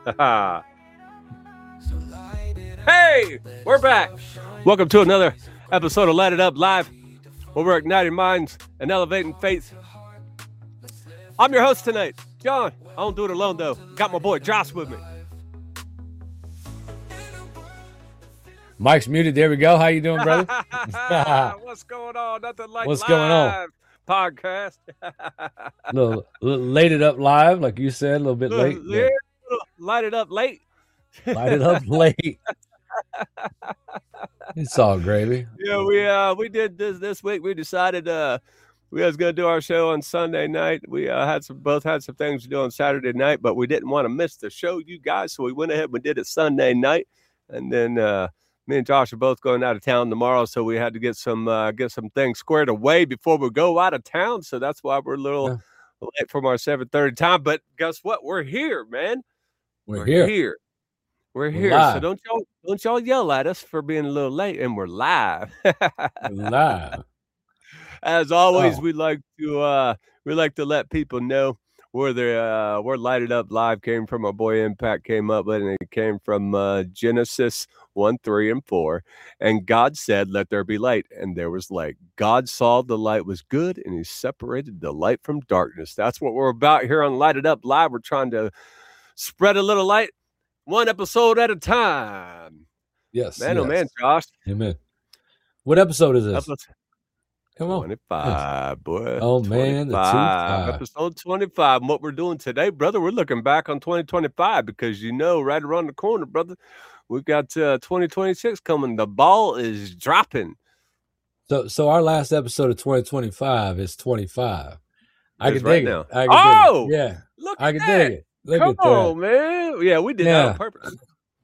Hey, we're back. Welcome to another episode of Light It Up Live, where we're igniting minds and elevating faith. I'm your host tonight, John. I don't do it alone, though. Got my boy Josh with me. Mike's muted. There we go. How you doing, brother? What's going on? Nothing like What's live going on? Podcast. little Light It Up Live, like you said, a little bit late. Yeah, light it up late. Light it up late. It's all gravy. Yeah, we did this week. We decided we was gonna do our show on Sunday night. We both had some things to do on Saturday night, but we didn't want to miss the show, you guys. So we went ahead and we did it Sunday night, and then me and Josh are both going out of town tomorrow, so we had to get some things squared away before we go out of town. So that's why we're a little late from our 7:30 time. But guess what? We're here, man. We're here. We're here. Live. So don't y'all yell at us for being a little late, and we're live. Live. As always, we like to let people know where Light It Up Live came from. Our boy Impact came up with it, and it came from Genesis 1, 3, and 4. And God said, "Let there be light," and there was light. God saw the light was good, and he separated the light from darkness. That's what we're about here on Light It Up Live. We're trying to spread a little light, one episode at a time. Yes. Man, oh man, Josh. Amen. What episode is this? Come on. 25, boy. Oh, man. The 25. Episode 25. And what we're doing today, brother, we're looking back on 2025 because, right around the corner, brother, we've got 2026 coming. The ball is dropping. So our last episode of 2025 is 25. I can right dig now. it. I can dig it. Yeah. Look I at can that. dig it. Look Come at that. on, man. Yeah, we did that on purpose.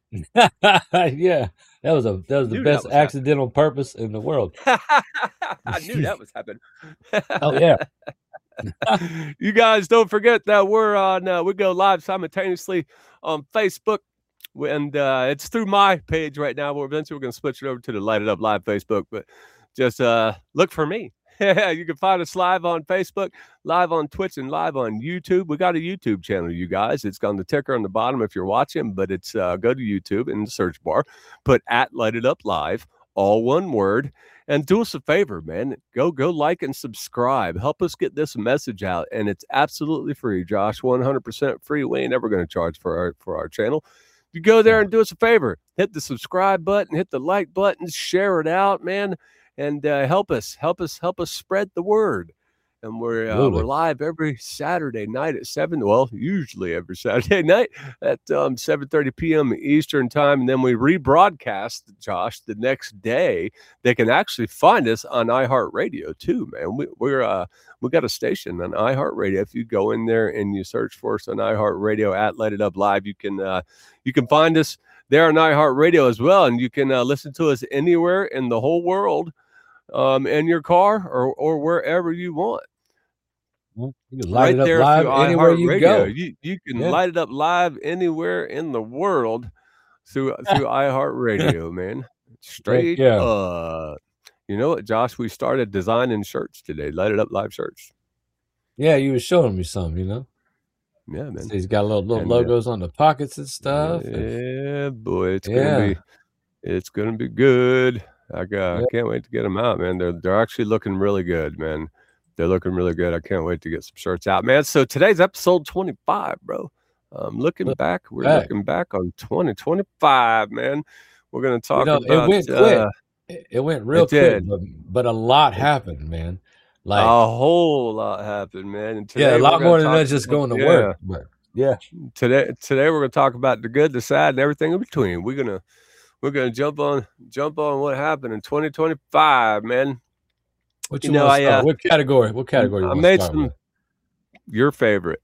Yeah, that was the best accidental purpose in the world. I knew that was happening. Oh yeah. You guys don't forget that we're on we go live simultaneously on Facebook, and it's through my page right now. But eventually we're going to switch it over to the Light It Up Live Facebook, but just look for me. You can find us live on Facebook, live on Twitch, and live on YouTube. We got a YouTube channel, you guys. It's got the ticker on the bottom if you're watching, but it's go to YouTube in the search bar, put at Light It Up Live, all one word, and do us a favor, man. Go like and subscribe. Help us get this message out, and it's absolutely free, Josh. 100% free. We ain't ever going to charge for our channel. You go there and do us a favor. Hit the subscribe button, hit the like button, share it out, man. And help us spread the word. And we're live every Saturday night at 7. Well, usually every Saturday night at 7:30 p.m. Eastern time. And then we rebroadcast, Josh, the next day. They can actually find us on iHeartRadio too, man. We got a station on iHeartRadio. If you go in there and you search for us on iHeartRadio at Light It Up Live, you can find us there on iHeartRadio as well, and you can listen to us anywhere in the whole world. In your car or wherever you want. You can light it up live anywhere you go. You can light it up live anywhere in the world through iHeartRadio, man. Straight up. You know what, Josh? We started designing shirts today. Light It Up Live shirts. Yeah, you were showing me some, Yeah, man. So he's got little logos on the pockets and stuff. Yeah, boy, it's gonna be good. I can't wait to get them out, man. They're actually looking really good, man. They're looking really good. I can't wait to get some shirts out, man. So today's episode 25, bro. Looking back on 2025, man. We're gonna talk about it went quick. It went real quick, but a lot happened, man. Like a whole lot happened, man. And today a lot more than just going to work. But today we're gonna talk about the good, the sad, and everything in between. We're gonna jump on what happened in 2025, man. What category? What category? I made some. Your favorite.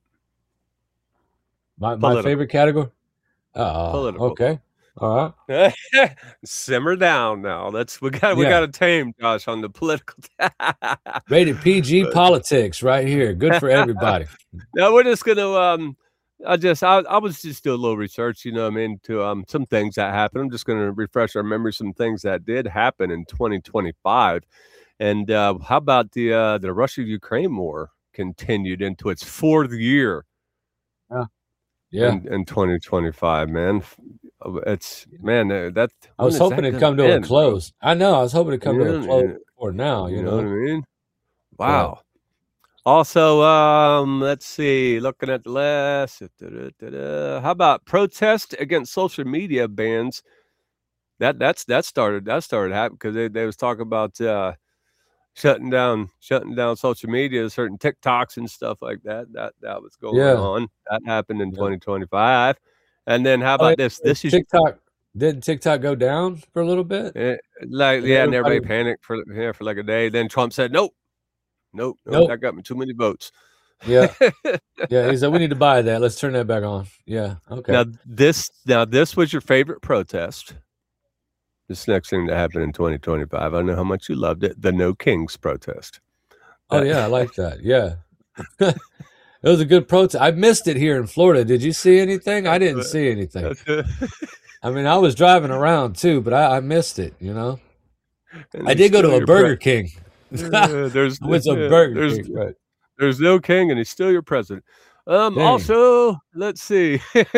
My favorite category. Political. Okay. All right. Simmer down now. We got to tame Josh on the political. Rated PG politics right here. Good for everybody. Now we're just gonna I was just doing a little research, to some things that happened. I'm just going to refresh our memory, some things that did happen in 2025. And how about the Russia-Ukraine war continued into its 4th year? Yeah. in 2025, man. It's man that I was hoping it'd come to a close. Bro? I know. I was hoping it'd come to a close for now. You know what I mean? Wow. Also, let's see. Looking at the list, how about protest against social media bans? That started happening because they was talking about shutting down social media, certain TikToks and stuff like that. That was going on. That happened in 2025. And then how about this? This is TikTok. Didn't TikTok go down for a little bit? And everybody panicked for like a day. Then Trump said, "Nope, that got me too many votes." Yeah, yeah. He said we need to buy that. Let's turn that back on. Yeah, okay. Now this was your favorite protest. This next thing that happened in 2025. I know how much you loved it. The No Kings protest. Oh yeah, I like that. Yeah. It was a good protest. I missed it here in Florida. Did you see anything? I didn't see anything. I mean, I was driving around too, but I missed it, you know. I did go to a Burger King. There's Burger King. Right. There's no king, and he's still your president. Also, let's see.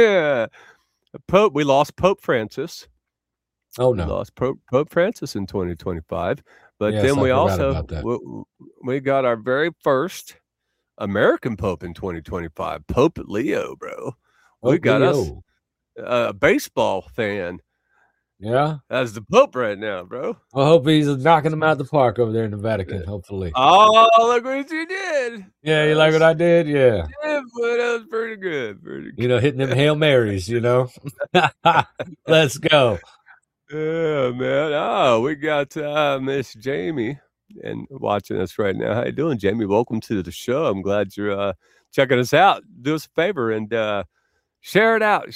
Pope, we lost Pope Francis. Oh no, we lost Pope Francis in 2025. But then we also we got our very first American Pope in 2025, Pope Leo, bro. We got us a baseball fan. Yeah, as the Pope right now, bro. I hope he's knocking them out of the park over there in the Vatican. Hopefully. Oh, look what you did! Yeah, you like what I did? Yeah, that was pretty good. You know, hitting them Hail Marys. You know, let's go. Yeah, man. Oh, we got Miss Jamie and watching us right now. How you doing, Jamie? Welcome to the show. I'm glad you're checking us out. Do us a favor and share it out.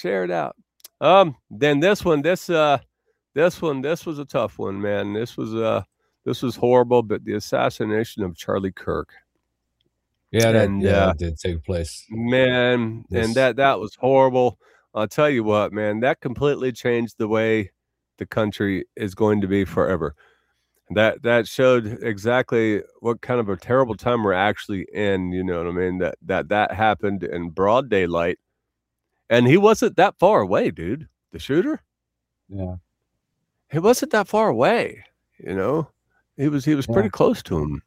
Then this was a tough one, man. This was horrible, but the assassination of Charlie Kirk. Yeah, that did take place. Man, and that was horrible. I'll tell you what, man, that completely changed the way the country is going to be forever. That showed exactly what kind of a terrible time we're actually in, you know what I mean? That happened in broad daylight. And he wasn't that far away, dude. The shooter? Yeah. He wasn't that far away, you know. He was pretty close to him.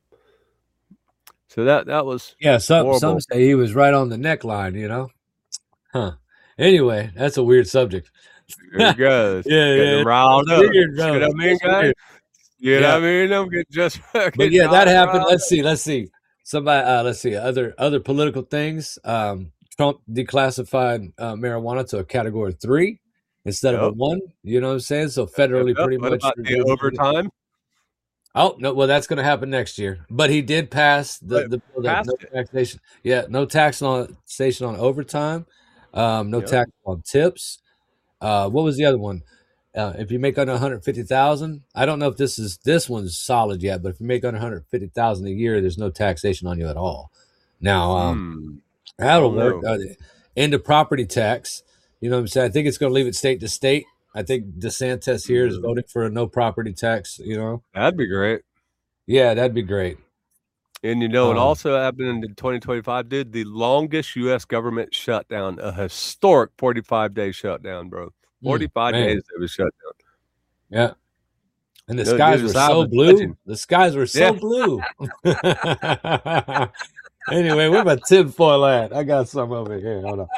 So that was some say he was right on the neckline, you know. Huh. Anyway, that's a weird subject. There he goes. yeah. Riled up. You know what I mean, guys? You know what I mean? I'm getting just but yeah, that happened. Let's see. Somebody let's see. Other political things. Trump declassified marijuana to a category 3 instead of a 1. You know what I'm saying? So federally, pretty much. About the overtime? Oh no! Well, that's going to happen next year. But he did pass the bill that no taxation. Yeah, no taxation on overtime. No tax on tips. What was the other one? If you make under 150,000, I don't know if this one's solid yet, but if you make under 150,000 a year, there's no taxation on you at all. Now, that'll work. End of property tax. You know what I'm saying? I think it's going to leave it state to state. I think DeSantis here is voting for a no property tax, you know? That'd be great. Yeah, that'd be great. And it also happened in 2025, dude, the longest U.S. government shutdown, a historic 45-day shutdown, bro. 45 days it was shut down. Yeah. And the skies were so blue. The skies were so blue. Anyway, where my tinfoil at? I got some over here. Hold on.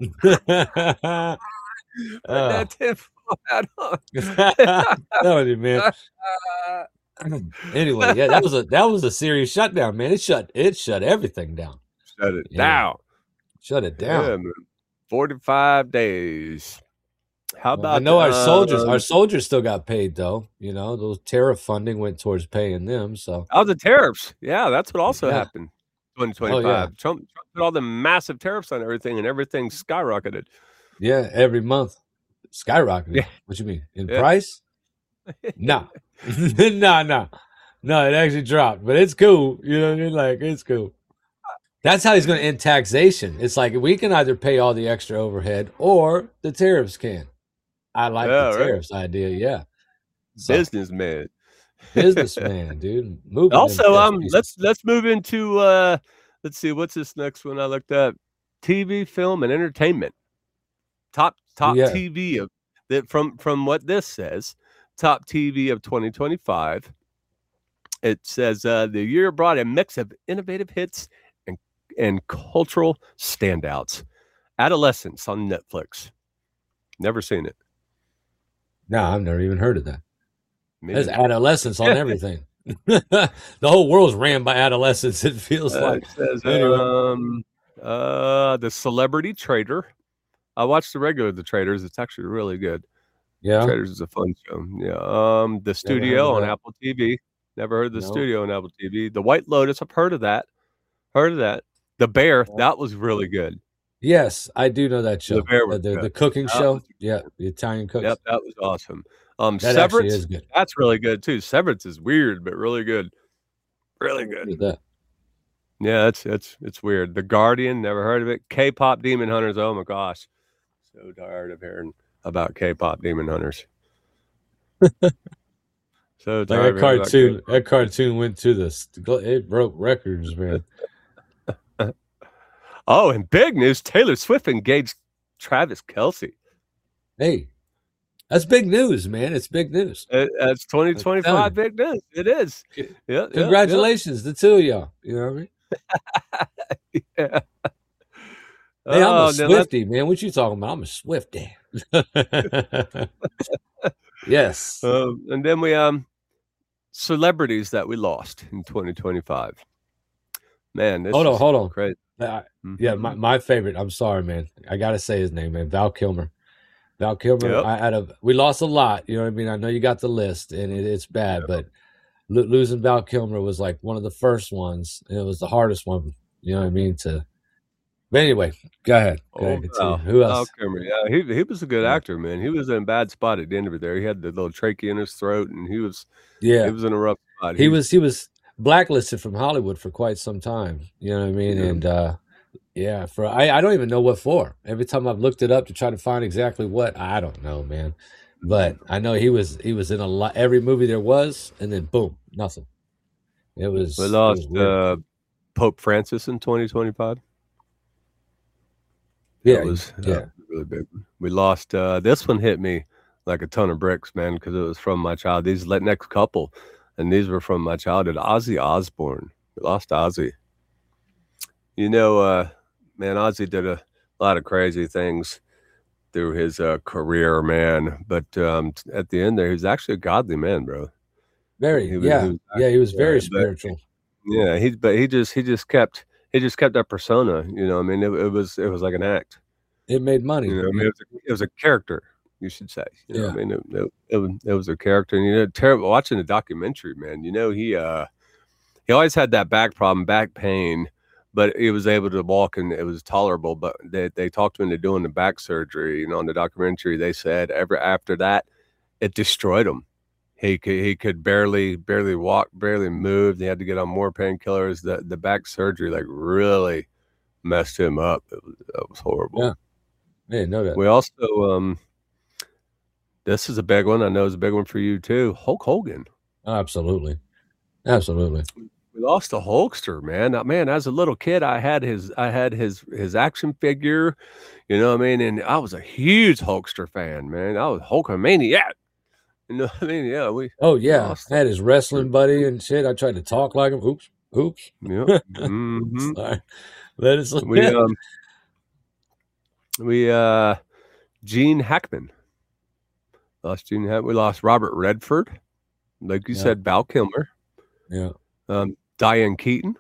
That tinfoil hat on. That was man. Anyway, yeah, that was a serious shutdown, man. It shut everything down. Shut it down. Shut it down. Yeah, man. 45 days. How about I know our soldiers still got paid though. You know, those tariff funding went towards paying them. So the tariffs. Yeah, that's what also happened. 2025. Oh, yeah. Trump put all the massive tariffs on everything, and everything skyrocketed. Yeah, every month skyrocketed. Yeah. What you mean in price? No, no. It actually dropped, but it's cool. You know what I mean? Like it's cool. That's how he's going to end taxation. It's like we can either pay all the extra overhead or the tariffs can. I like the tariffs idea. Yeah, businessman, dude. Moving also, let's move into let's see what's this next one I looked up. TV, film, and entertainment. top TV of that from what this says, top TV of 2025. It says the year brought a mix of innovative hits and cultural standouts. Adolescence on Netflix. Never seen it. No, I've never even heard of that. There's adolescence on everything. The whole world's ran by adolescence, it feels like. It says, anyway. The Celebrity Trader. I watched The Traders. It's actually really good. Yeah. Traders is a fun show. Yeah. The Studio on Apple TV. Never heard of The Studio on Apple TV. The White Lotus. I've heard of that. The Bear. That was really good. Yes, I do know that show. The Bear was the cooking show. Yeah, the Italian cooks. Yep, that was awesome. That Severance is good. That's really good too. Severance is weird, but really good. Really good. That. Yeah, it's weird. The Guardian, never heard of it. K-pop Demon Hunters. Oh my gosh, so tired of hearing about K-pop Demon Hunters. So tired. That cartoon went to it broke records, man. Oh, and big news: Taylor Swift engaged Travis Kelce. Hey, that's big news, man. It's big news. That's 2025 big news. It is. Yeah. Congratulations, the two of y'all. You know what I mean? Yeah. Hey, I'm a Swiftie, man. What you talking about? I'm a Swiftie. Yes. And then we celebrities that we lost in 2025. Man, hold on. Crazy. Yeah, my favorite. I'm sorry, man. I gotta say his name, man. Val Kilmer. Yep. We lost a lot. You know what I mean? I know you got the list, and it's bad, but losing Val Kilmer was like one of the first ones, and it was the hardest one. You know what I mean? But anyway, go ahead. Who else? Val Kilmer. Yeah, he was a good actor, man. He was in a bad spot at the end of it. There, he had the little trachea in his throat, and he was in a rough spot. He was blacklisted from Hollywood for quite some time. You know what I mean? And I don't even know what for. Every time I've looked it up to try to find exactly what, I don't know, man. But I know he was in every movie there was, and then boom, nothing. We lost Pope Francis in 2025. Yeah, it was really big. We lost. This one hit me like a ton of bricks, man, because it was from my child. These next couple, and these were from my childhood. Ozzy Osbourne. We lost Ozzy. You know, man, Ozzy did a lot of crazy things through his career, man. But at the end there, he was actually a godly man, bro. He was very spiritual. Yeah, he just kept that persona. You know, I mean, it was like an act. It made money. You know, I mean, it was a character, you should say. You know, I mean, it was a character. And you know, terrible watching the documentary, man. You know, he always had that back problem, back pain. But he was able to walk and it was tolerable. But they talked to him into doing the back surgery. You know, in the documentary, they said after that, it destroyed him. He could barely walk, barely move. They had to get on more painkillers. The back surgery like really messed him up. That was horrible. Yeah, I didn't know that. We also this is a big one. I know it's a big one for you too. Hulk Hogan. Absolutely. We lost a Hulkster, man. Man, as a little kid, I had his action figure, you know what I mean? And I was a huge Hulkster fan, man. I was Hulkamaniac. You know what I mean? Yeah, I had his wrestling buddy and shit. I tried to talk like him. Oops. Yeah. Mm-hmm. Sorry. Let us we Gene Hackman. Lost Gene Hackman. We lost Robert Redford. Like you said, Val Kilmer. Yeah. Diane Keaton.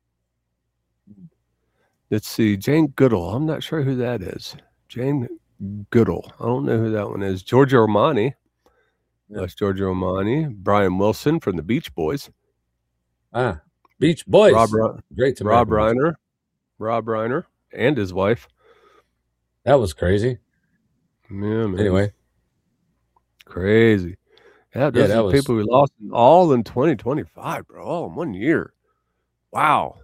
Let's see, Jane Goodall. I'm not sure who that is. Jane Goodall. I don't know who that one is. Giorgio Armani. That's Giorgio Armani. Brian Wilson from the Beach Boys. Beach Boys. Great to Rob Reiner and his wife. That was crazy. Yeah, man. Anyway. Crazy. Yeah, those are people we lost all in 2025, bro. All in 1 year. Wow.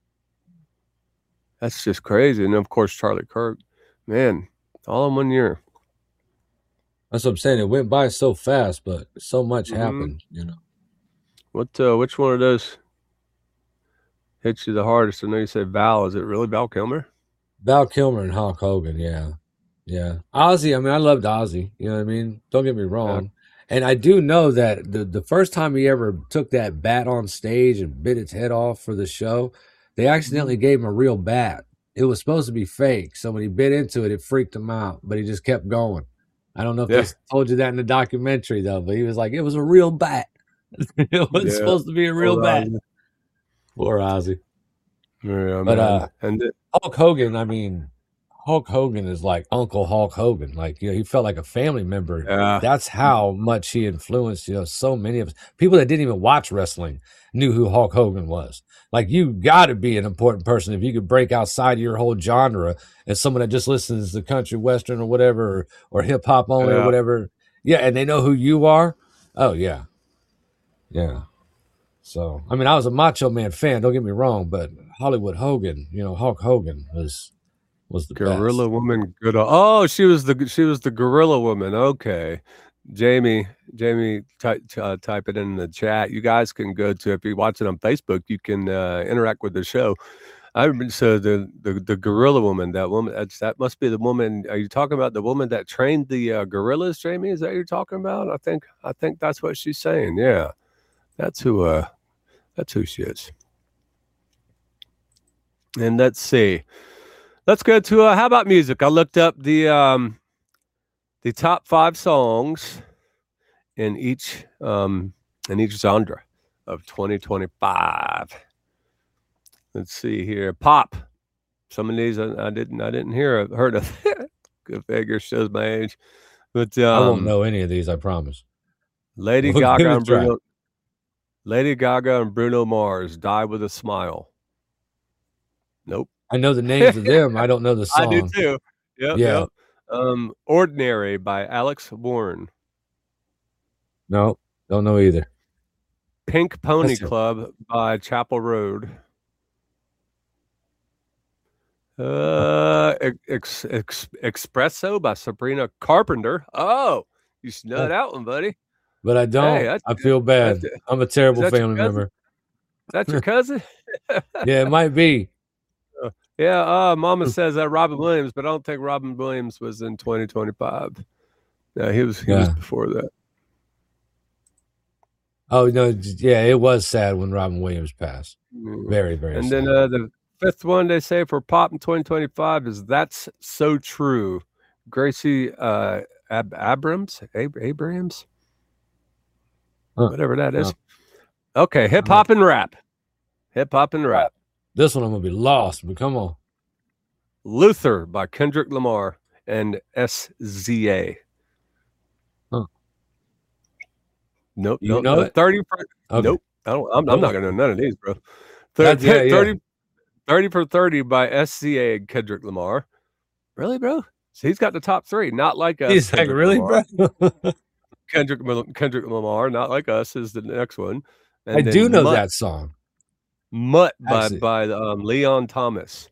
That's just crazy. And of course, Charlie Kirk. Man, all in 1 year. That's what I'm saying. It went by so fast, but so much happened, you know. Which one of those hits you the hardest? I know you said Val. Is it really Val Kilmer? Val Kilmer and Hulk Hogan, yeah. Yeah. Ozzy, I mean, I loved Ozzy. You know what I mean? Don't get me wrong. And I do know that the first time he ever took that bat on stage and bit its head off for the show, they accidentally gave him a real bat. It was supposed to be fake. So when he bit into it, it freaked him out, but he just kept going. I don't know if they told you that in the documentary, though, but he was like, it was a real bat. It was supposed to be a real bat. Poor Ozzy. Yeah, but Hulk Hogan, I mean, Hulk Hogan is like Uncle Hulk Hogan. Like, you know, he felt like a family member. Yeah. That's how much he influenced, you know, so many of us. People that didn't even watch wrestling knew who Hulk Hogan was. Like, you got to be an important person if you could break outside of your whole genre as someone that just listens to country, western, or whatever, or hip hop only, or whatever. Yeah, and they know who you are. Oh, yeah. Yeah. So, I mean, I was a Macho Man fan, don't get me wrong, but Hollywood Hogan, you know, Hulk Hogan was the Gorilla best. Woman. Good. Oh, she was the Gorilla Woman. Okay, Jamie, type it in the chat. You guys can go to, if you're watching on Facebook, you can interact with the show. So the Gorilla Woman, that woman, that must be the woman. Are you talking about the woman that trained the gorillas, Jamie? Is that what you're talking about? I think that's what she's saying. Yeah, that's who she is. And let's see. Let's go to how about music? I looked up the top 5 songs in each genre of 2025. Let's see here. Pop. Some of these I didn't heard of. Good figure, shows my age. But I won't know any of these, I promise. Lady Gaga and Bruno Mars, Die with a Smile. Nope. I know the names of them. I don't know the song. I do too. Yep. Ordinary by Alex Warren. No, don't know either. Pink Pony Club by Chapel Road. Espresso by Sabrina Carpenter. Oh, you should know that one, buddy. But I don't. Hey, I feel bad. I'm a terrible family member. Is that your cousin? Yeah, it might be. Yeah, Mama says that Robin Williams, but I don't think Robin Williams was in 2025. Yeah, he was before that. Oh no, yeah, it was sad when Robin Williams passed. Very, very and sad. Then the 5th one they say for pop in 2025 is That's So True. Gracie Abrams? Whatever that is. Okay, hip hop and rap. This one I'm gonna be lost, but come on. Luther by Kendrick Lamar and SZA. Huh. Nope. You know it? 30 for Nope. I'm not gonna know none of these, bro. 30 for 30 by SZA and Kendrick Lamar. Really, bro? So he's got the top 3. Not like us. He's like, really, Lamar. Bro? Kendrick Lamar, Not Like Us is the next one. And I do know that song. Mutt by Leon Thomas.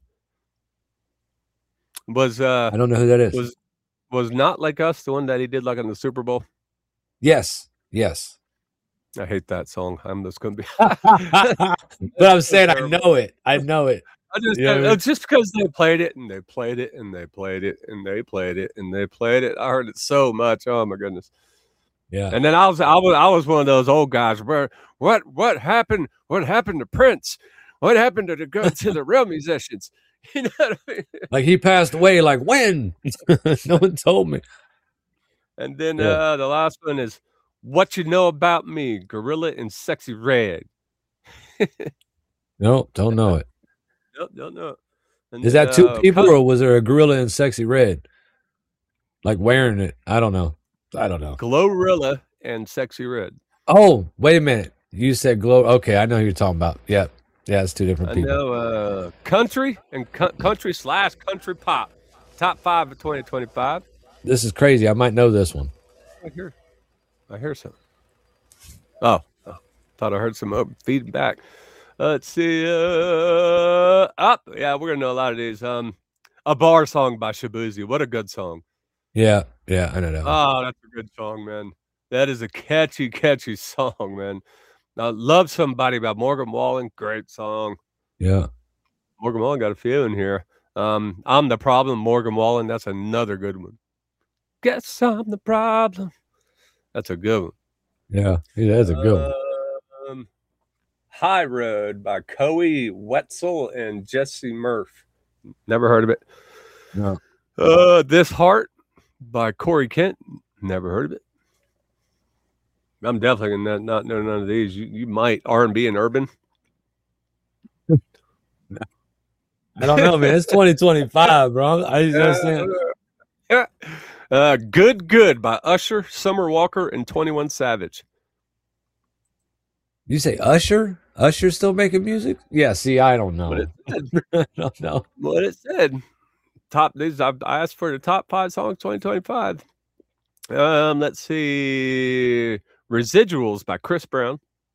I don't know who that is. Was Not Like Us the one that he did like on the Super Bowl? Yes. I hate that song. I'm just gonna be but I'm saying I know it. It's just because they played it and they played it and they played it and they played it and they played it. I heard it so much. Oh my goodness. Yeah. And then I was one of those old guys where what happened? What happened to Prince? What happened to the real musicians? You know what I mean? Like he passed away. Like when? No one told me. And then the last one is What You Know About Me, Gorilla and Sexy Red. No, don't know it. Nope, don't know it. Is that 2 people or was there a Gorilla and Sexy Red? Like wearing it? I don't know. Glorilla and Sexy Red. Oh, wait a minute. You said Glow. Okay, I know who you're talking about. Yeah, it's 2 different people. I know country and country/country pop. Top 5 of 2025. This is crazy. I might know this one. I hear something. Oh, thought I heard some feedback. Let's see. Yeah, we're gonna know a lot of these. A Bar Song by Shaboozey. What a good song. Yeah, I know that one. Oh, that's a good song, man. That is a catchy song, man. Now, Love Somebody by Morgan Wallen. Great song. Yeah. Morgan Wallen got a few in here. I'm the Problem, Morgan Wallen. That's another good one. Guess I'm the problem. That's a good one. Yeah, that's a good one. High Road by Coe Wetzel and Jesse Murph. Never heard of it. No. This Heart by Corey Kent. Never heard of it. I'm definitely not know none of these. You might. R&B and urban. I don't know, man. It's 2025, bro. I just understand. Good by Usher, Summer Walker, and 21 Savage. You say Usher? Usher still making music? Yeah, see, I don't know. I don't know what it said. Top these I asked for the top 5 songs 2025. Let's see. Residuals by Chris Brown.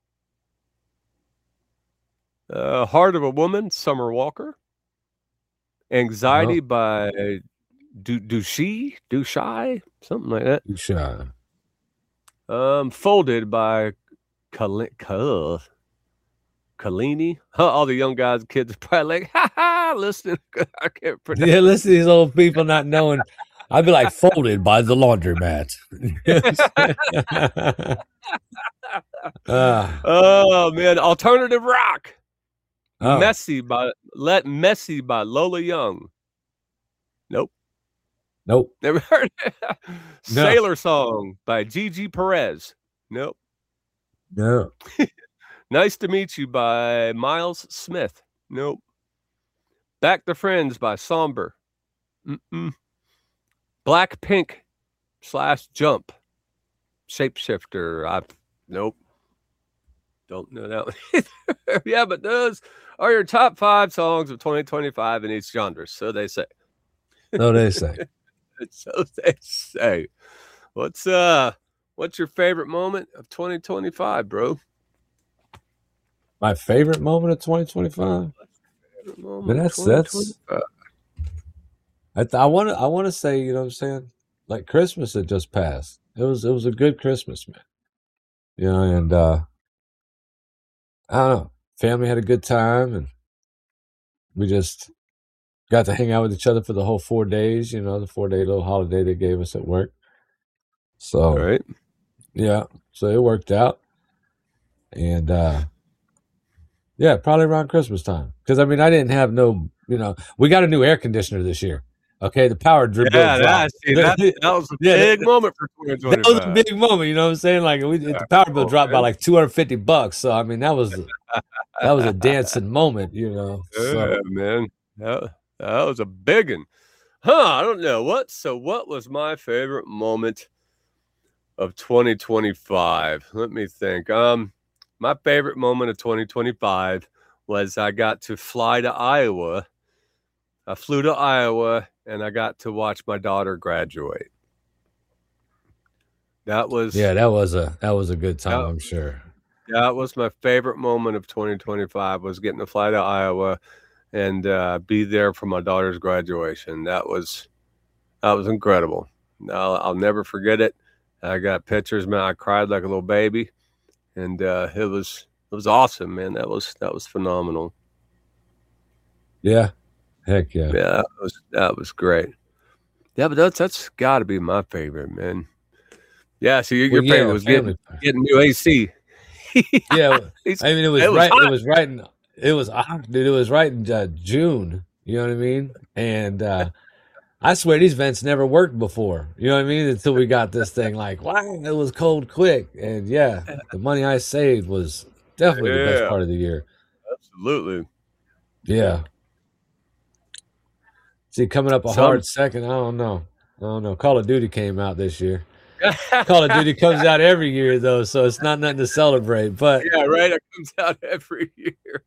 Heart of a Woman, Summer Walker. Anxiety by Douchey, something like that. Douchey. Folded by Kalini. All the young guys, kids are probably like, ha ha, listening. I can't pronounce. Yeah, listen to these old people not knowing. I'd be like, Folded by the Laundromat. Oh man, alternative rock. Messy by Lola Young. Nope. Never heard it. Sailor Song by Gigi Perez. Nope. No. Nice to Meet You by Miles Smith. Nope. Back to Friends by Somber. Blackpink / Jump. Shapeshifter. Nope. Don't know that one either. Yeah, but those are your top 5 songs of 2025 in each genre. So they say. So they say. So they say. What's your favorite moment of 2025, bro? My favorite moment of 2025? Man, that's I want to say, you know what I'm saying? Like Christmas had just passed. It was a good Christmas, man. You know, and I don't know. Family had a good time, and we just got to hang out with each other for the whole 4 days. You know, the 4-day little holiday they gave us at work. So, right. Yeah, so it worked out, and yeah, probably around Christmas time. Because I mean, I didn't have no, you know, we got a new air conditioner this year. Okay, the power bill dropped. That was a big moment for 2025. That was a big moment, you know what I'm saying? Like the power bill dropped by like $250. So I mean, that was a dancing moment, you know. Yeah, man, that was a big one. I don't know what was my favorite moment of 2025? Let me think. My favorite moment of 2025 was I got to fly to Iowa. I flew to Iowa and I got to watch my daughter graduate. That was a good time, I'm sure. That was my favorite moment of 2025 was getting to fly to Iowa and be there for my daughter's graduation. That was incredible. I'll never forget it. I got pictures, man. I cried like a little baby, and it was awesome, man. That was phenomenal. Yeah, heck yeah. Yeah, that was great. Yeah, but that's got to be my favorite, man. Yeah, so your favorite was getting new AC. Yeah, I mean it was right in June. You know what I mean? And I swear these vents never worked before. You know what I mean? Until we got this thing, like, wow, it was cold quick. And yeah, the money I saved was definitely the best part of the year. Absolutely. Yeah. See, coming up a hard second, I don't know. Call of Duty came out this year. Call of Duty comes out every year, though, so it's not nothing to celebrate. But yeah, right. It comes out every year.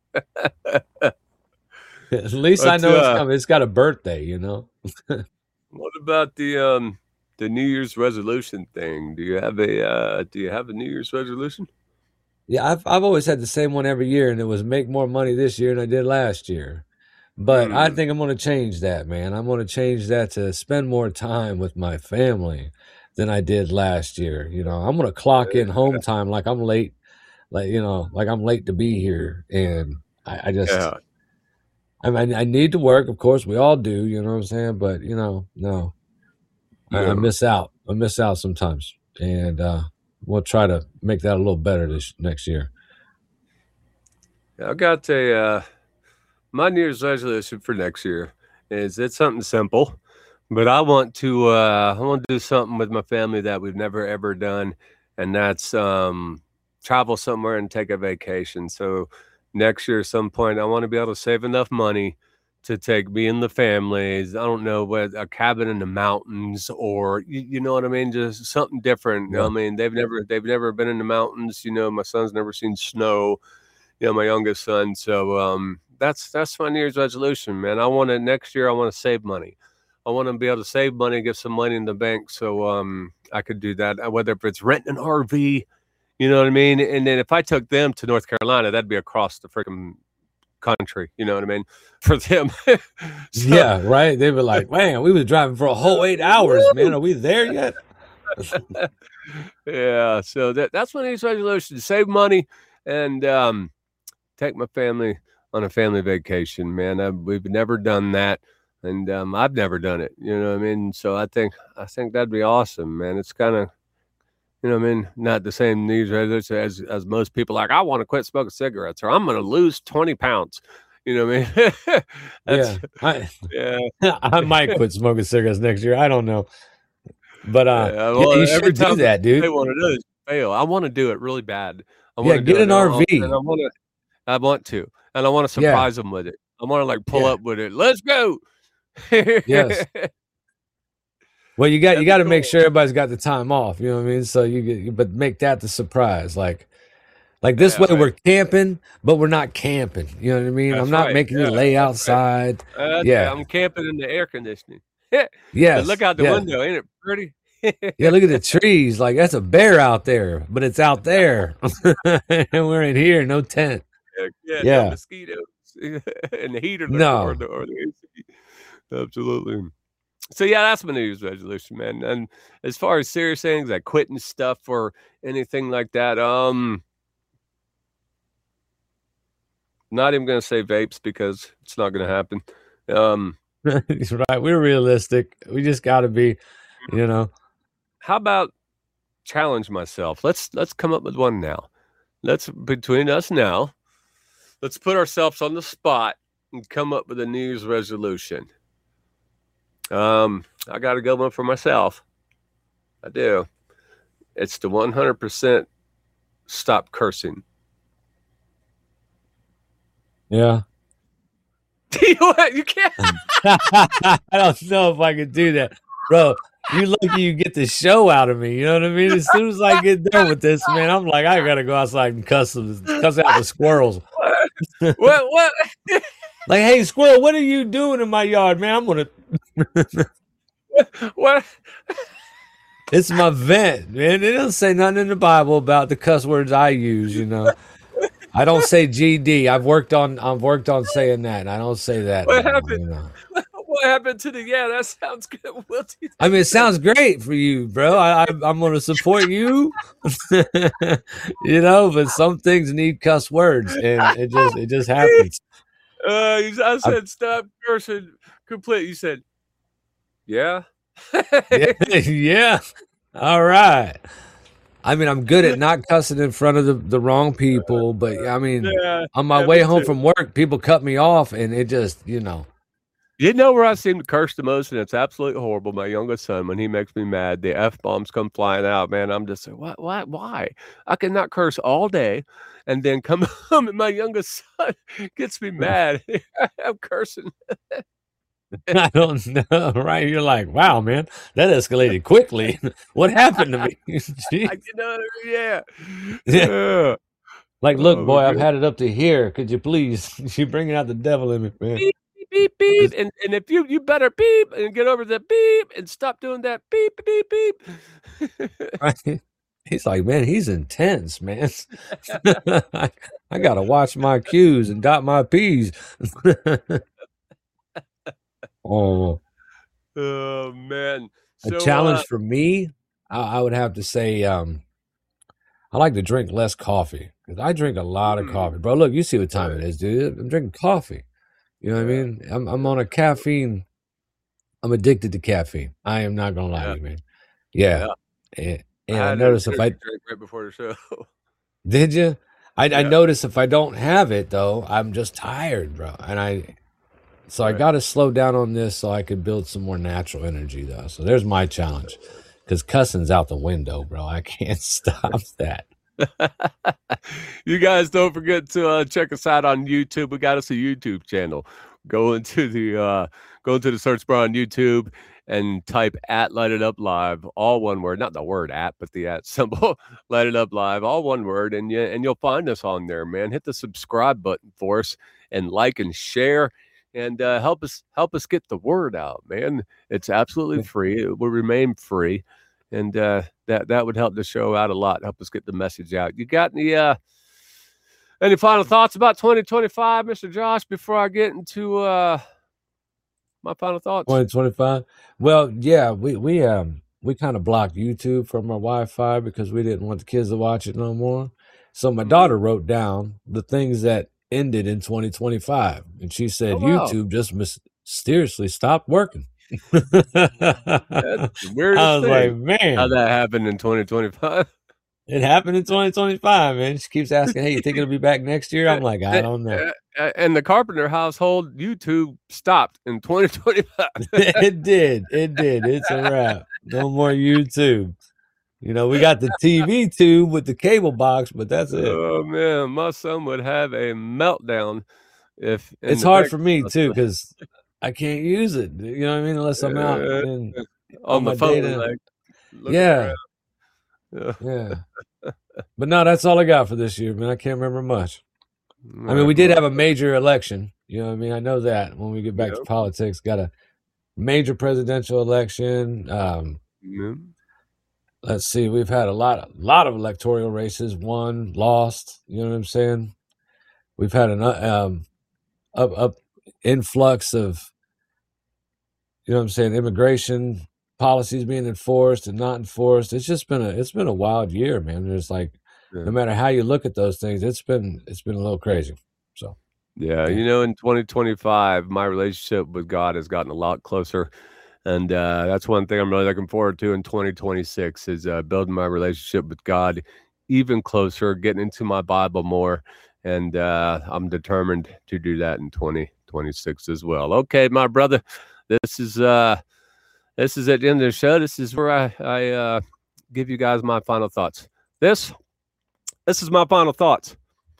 At least I know it's coming. It's got a birthday, you know. What about the New Year's resolution thing? Do you have a New Year's resolution? Yeah, I've always had the same one every year, and it was make more money this year than I did last year. But I think I'm going to change that, man. I'm going to change that to spend more time with my family than I did last year. You know, I'm going to clock in home time like I'm late, like I'm late to be here, and I just. Yeah. I mean, I need to work, of course. We all do, you know what I'm saying? But no, I miss out. I miss out sometimes, and we'll try to make that a little better this next year. I got my New Year's resolution for next year is it's something simple, but I want to do something with my family that we've never ever done, and that's travel somewhere and take a vacation. So next year, at some point, I want to be able to save enough money to take me and the families. I don't know, what a cabin in the mountains, or you know what I mean, just something different. Yeah. I mean, they've never been in the mountains. My son's never seen snow. My youngest son. So that's my New Year's resolution, man. I want to next year. I want to save money. I want to be able to save money, get some money in the bank, so I could do that. Whether if it's renting an RV, you know what I mean. And then if I took them to North Carolina, that'd be across the freaking country. You know what I mean? For them. Yeah, right. They were like, man, we was driving for a whole 8 hours, man. Are we there yet? Yeah. So that's my New Year's resolution: save money and take my family on a family vacation, man. We've never done that, and I've never done it. You know what I mean? So I think that'd be awesome, man. It's kind of, you know what I mean, not the same New Year's resolution as most people. Like, I want to quit smoking cigarettes, or I'm going to lose 20 pounds. You know what I mean? Yeah, I might quit smoking cigarettes next year. I don't know, but you should do that, dude. I want to do is fail. I want to do it really bad. Get an RV. And I want to, and I want to surprise them with it. I want to pull up with it. Let's go. Yes. Well, you got to make sure everybody's got the time off. You know what I mean? So but make that the surprise. Like this way, we're camping, but we're not camping. You know what I mean? I'm not making you lay outside. I'm camping in the air conditioning. Yes. Look out the window. Ain't it pretty? Yeah, look at the trees. Like, that's a bear out there, but it's out there. And we're in here, no tent. No mosquitoes and the heater. Or the AC. Absolutely. So that's my New Year's resolution, man. And as far as serious things like quitting stuff or anything like that, not even going to say vapes because it's not going to happen. Right. We're realistic. We just got to be, How about challenge myself? Let's come up with one now. Between us now, let's put ourselves on the spot and come up with a New Year's resolution. I got a good one for myself. I do. It's to 100% stop cursing. Yeah. You can't. I don't know if I can do that, bro. You lucky you get the show out of me. You know what I mean? As soon as I get done with this, man, I'm like, I gotta go outside and cuss out the squirrels. What? Like, hey, squirrel, what are you doing in my yard, man? I'm gonna. What? It's my vent, man. It doesn't say nothing in the Bible about the cuss words I use. I don't say GD. I've worked on saying that, and I don't say that. What happened? What happened to that sounds good. I mean, it sounds great for you, bro. I'm going to support you. But some things need cuss words, and it just happens. I said stop cursing complete. You said, yeah. Yeah. All right. I mean, I'm good at not cussing in front of the wrong people, but I mean, on my way home from work, people cut me off, and it just, You know where I seem to curse the most, and it's absolutely horrible? My youngest son, when he makes me mad, the F-bombs come flying out, man. I'm just like, what, why? I cannot curse all day, and then come home, and my youngest son gets me mad. I'm cursing. I don't know, right? You're like, wow, man, that escalated quickly. What happened to me? Yeah. Like, look, boy, I've had it up to here. Could you please? You're bringing out the devil in me, man. Beep, beep, beep. And if you better beep and get over the beep and stop doing that beep, beep, beep. Right? He's like, man, he's intense, man. I got to watch my Q's and dot my P's. Oh man. A challenge for me, I would have to say I like to drink less coffee because I drink a lot of coffee. Bro, look, you see what time it is, dude. I'm drinking coffee. You know what I mean? I'm on a caffeine. I'm addicted to caffeine. I am not gonna lie to you, man. Yeah. And I notice if I drink right before the show. Did you? I notice if I don't have it though, I'm just tired, bro. And I got to slow down on this so I can build some more natural energy though. So there's my challenge, because cussing's out the window, bro. I can't stop that. You guys don't forget to check us out on YouTube. We got us a YouTube channel. Go into the search bar on YouTube and type at Light It Up Live, all one word, not the word at, but the at symbol, Light It Up Live, all one word, and you'll find us on there, man. Hit the subscribe button for us and like and share, and help us get the word out, man. It's absolutely free. It will remain free, and that would help the show out a lot. Help us get the message out. You got any final thoughts about 2025, Mr. Josh, before I get into my final thoughts? 2025. Well, yeah, we kind of blocked YouTube from our Wi-Fi because we didn't want the kids to watch it no more. So my daughter wrote down the things that ended in 2025, and she said YouTube just mysteriously stopped working. That's the weirdest I was thing. like, man, how that happened in 2025? It happened in 2025, man. She keeps asking, hey, you think it'll be back next year? I'm like, I don't know. And the Carpenter household, YouTube stopped in 2025. It did. It's a wrap. No more YouTube. You know, we got the TV tube with the cable box, but that's it. Oh, man. My son would have a meltdown if... It's hard for me, too, because I can't use it. You know what I mean? Unless I'm out on the phone. Data. Yeah. But no, that's all I got for this year, man. I can't remember much. I mean, we did have a major election. You know what I mean? I know that when we get back to politics, got a major presidential election. Let's see, we've had a lot of electoral races, won, lost. You know what I'm saying? We've had an influx of, you know what I'm saying, immigration policies being enforced and not enforced. It's been a wild year, man. There's like, no matter how you look at those things, it's been a little crazy. So you know, in 2025, my relationship with God has gotten a lot closer, and that's one thing I'm really looking forward to in 2026 is building my relationship with God even closer, getting into my Bible more, and I'm determined to do that in 2026 as well. Okay, my brother, this is at the end of the show. This is where I give you guys my final thoughts. This is my final thoughts.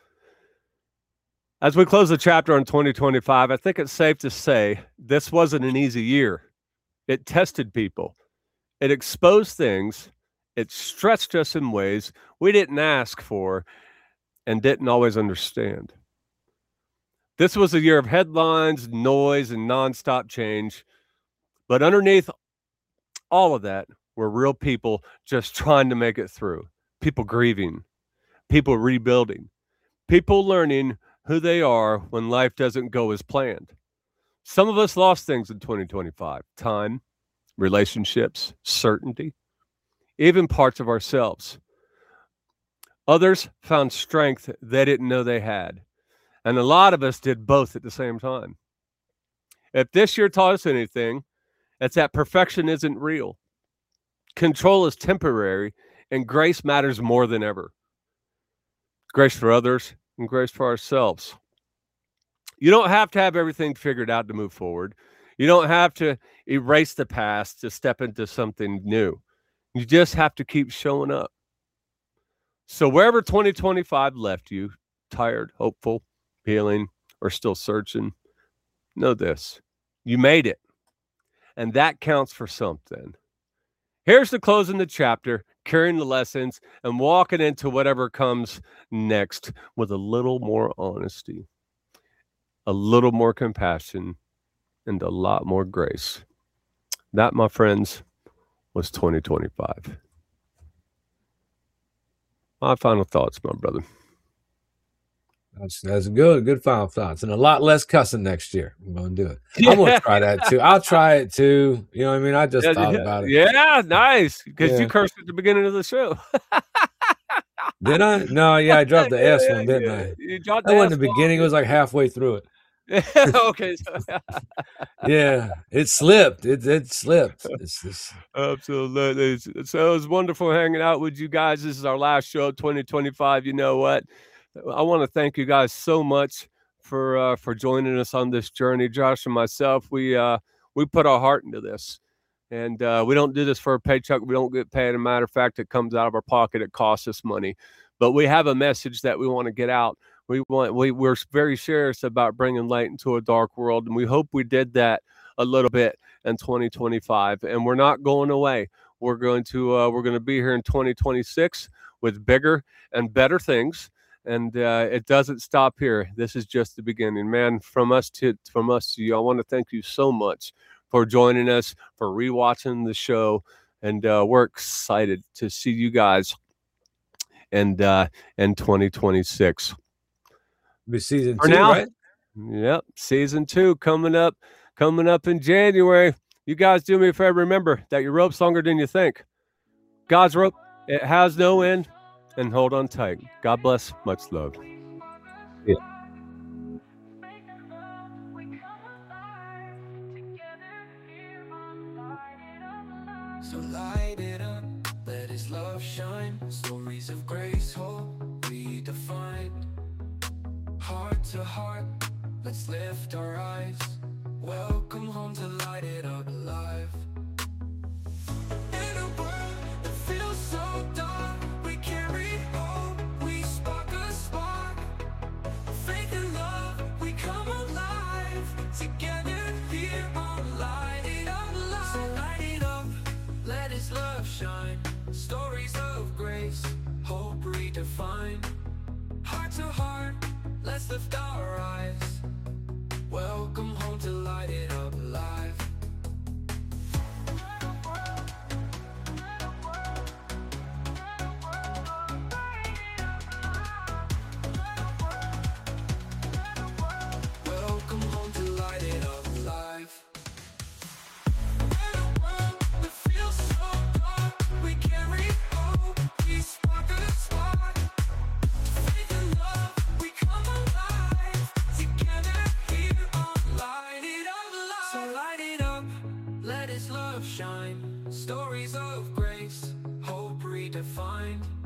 As we close the chapter on 2025, I think it's safe to say this wasn't an easy year. It tested people. It exposed things. It stretched us in ways we didn't ask for and didn't always understand. This was a year of headlines, noise, and nonstop change. But underneath all of that were real people just trying to make it through. People grieving. People rebuilding. People learning who they are when life doesn't go as planned. Some of us lost things in 2025. Time, relationships, certainty, even parts of ourselves. Others found strength they didn't know they had. And a lot of us did both at the same time. If this year taught us anything, it's that perfection isn't real. Control is temporary, and grace matters more than ever. Grace for others and grace for ourselves. You don't have to have everything figured out to move forward. You don't have to erase the past to step into something new. You just have to keep showing up. So wherever 2025 left you, tired, hopeful, healing, or still searching, know this. You made it. And that counts for something. Here's the closing the chapter, carrying the lessons, and walking into whatever comes next with a little more honesty, a little more compassion, and a lot more grace. That, my friends, was 2025. My final thoughts, my brother. That's good final thoughts, and a lot less cussing next year. I'm going to do it. I'm going to try that too. I'll try it too. You know what I mean? I just thought about it. Yeah, nice. Because you cursed at the beginning of the show. Did I? No, I dropped the S one, didn't I? You dropped that wasn't the beginning. It was like halfway through it. Okay. Yeah, it slipped. It slipped. It's Absolutely. So it was wonderful hanging out with you guys. This is our last show, 2025. You know what? I want to thank you guys so much for joining us on this journey. Josh and myself, we put our heart into this. And we don't do this for a paycheck. We don't get paid. As a matter of fact, it comes out of our pocket. It costs us money. But we have a message that we want to get out. We're very serious about bringing light into a dark world, and we hope we did that a little bit in 2025. And we're not going away. We're going to be here in 2026 with bigger and better things. And it doesn't stop here. This is just the beginning, man. From us to you, I want to thank you so much for joining us, for rewatching the show, and we're excited to see you guys in 2026. Be season 2, right? Yep, season 2 coming up in January. You guys do me a favor. Remember that your rope's longer than you think. God's rope, it has no end, and hold on tight. God bless. Much love. Yeah. So light it up, let His love shine. Stories of grace, hope redefined. Heart to heart, let's lift our eyes. Welcome home to Light It Up Live. In a world that feels so dark, we carry hope, we spark a spark. Faith and love, we come alive. Together here on Light It Up Live. So light it up, let His love shine. Stories of grace, hope redefined. Heart to heart, let's lift our eyes. Welcome home to Light It Up Live. Welcome home to Light It Up Live. In a world that feels so dark, we carry hope, we spark a spark. Faith and love, we come alive. Together here on Light It Up Live. So light it up, let His love shine. Stories of grace, hope redefined.